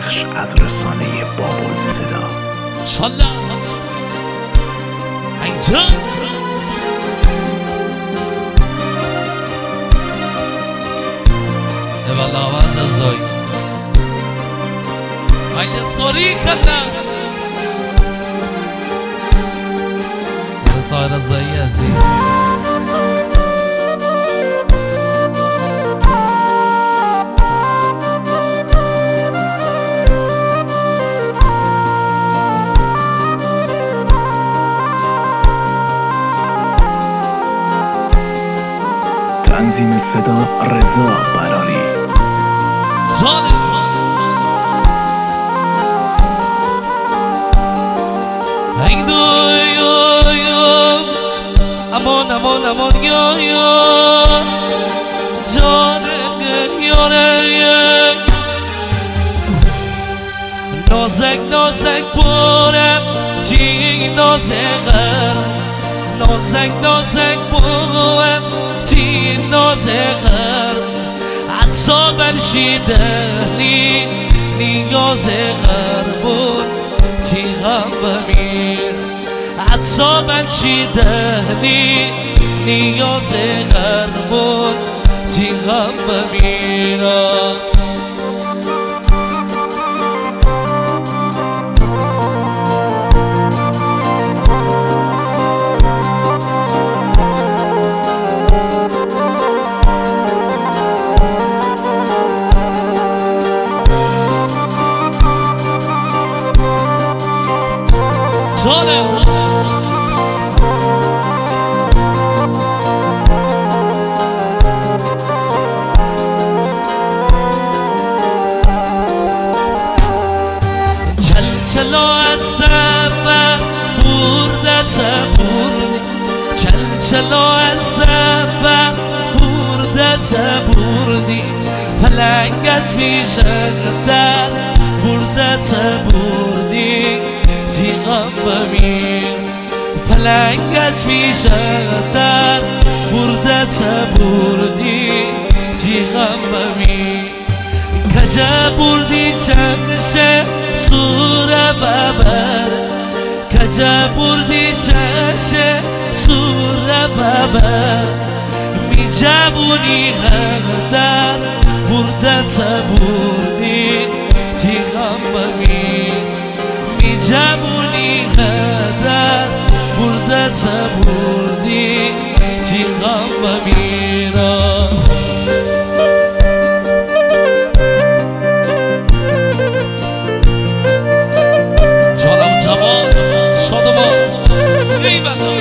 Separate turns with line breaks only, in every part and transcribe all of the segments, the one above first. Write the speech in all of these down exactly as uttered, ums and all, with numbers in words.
بخش از رسانه بابل صدا.
شالله اینجا اولوان رضایی اینجا سوری کندم رضای رضایی عزیز
تنظیم صدا رضا براری.
جانم ای دو یا یا امان امان امان یا یا جانم یاره نازک نازک بارم چی نازکر نازک نازک بارم چی نازکر عطسا برشیدنی نیاز غربون تی غم بمیر عطسا برشیدنی نیاز غربون تی غم بمیر جانم چلچلا از سفر بردت بردی چلچلا از سفر بردت بردی فلنگ از بیشه در بردت بردی تی غم بمیر فلنگ از بیشه در بردت بردی تی غم بمیر کجا بردی چشم سوره ببر کجا بردی چشم سوره ببر می جبونی در بردت بردی تی غم بمیر می جبونی در بردت بردی تی غم بمیر جانم جوان شادمان ای بدا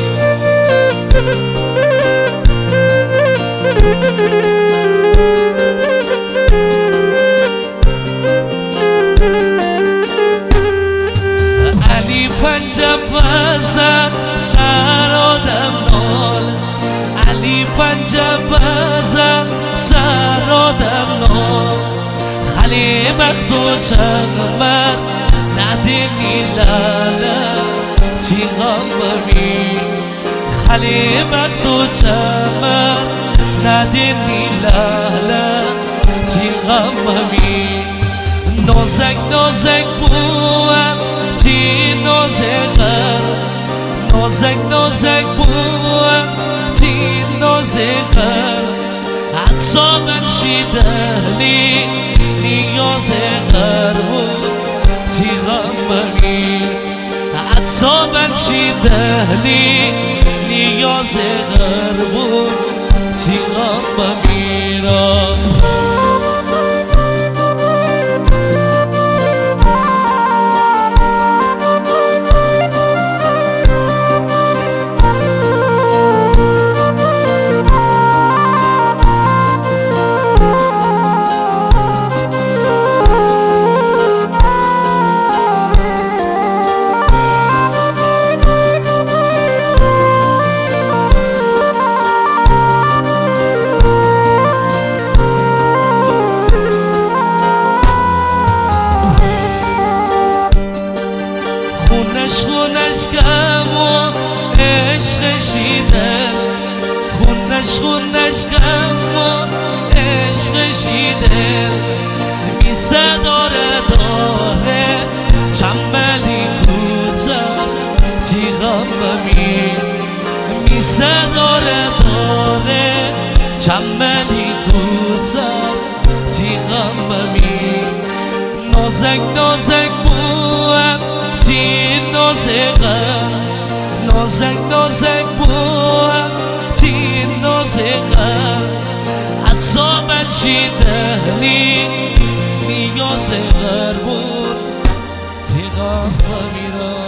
علی پنجه بزن سر آدم نال علی پنجه بزن سر آدم نال خلی بخت و چغمر ندنی لاله تی غم بمیر خلی بخت و چغمر ندنی لاله تی غم بمیر نازک نازک بوم تی نازکر نازک نازک بوم تی نازکر عطسا برشیدنی نیاز غربون تی غم بمیر عطسا برشیدنی نیاز غربون تی غم بمیر خونش خونش غم و عشق شیده میسه داره داره چملی کوچه تیغم ببین میسه داره داره چملی کوچه تیغم ببین نازک نازک بوم تین نازکم نازک نازک بوم تین نازکم عصابت چیدنی نیاز غربون تیغم ببینم